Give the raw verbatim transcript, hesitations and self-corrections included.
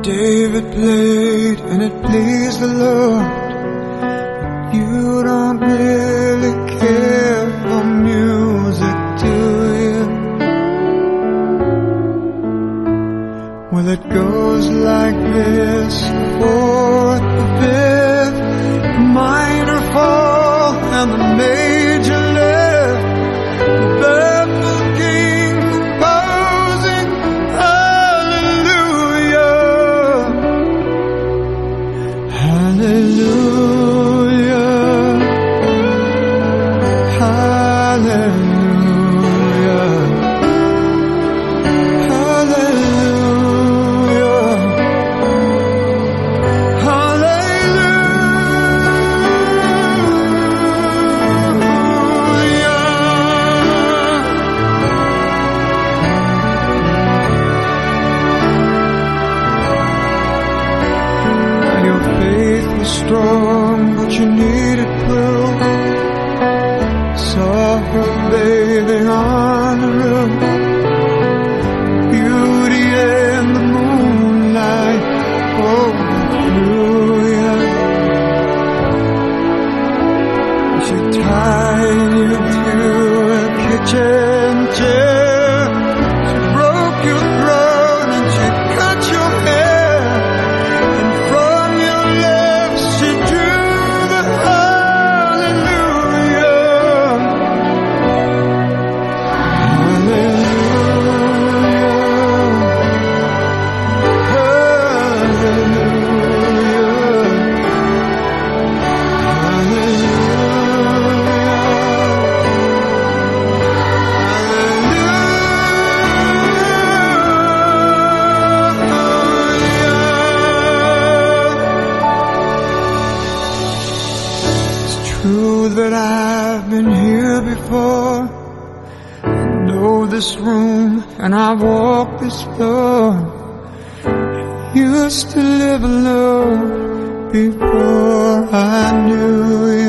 David played and it pleased the Lord. You don't really care for music, do you? Well, it goes like this: the fourth, the fifth, the minor fall and the major lift. The baffled king composing hallelujah, hallelujah, hallelujah, strong, but you needed proof. Saw her bathing on the roof, beauty in the moonlight overthrew you. She tied you to a kitchen chair, she broke your throat and she cut your hair. True that I've been here before. I know this room and I've walked this floor. I used to live alone before I knew you.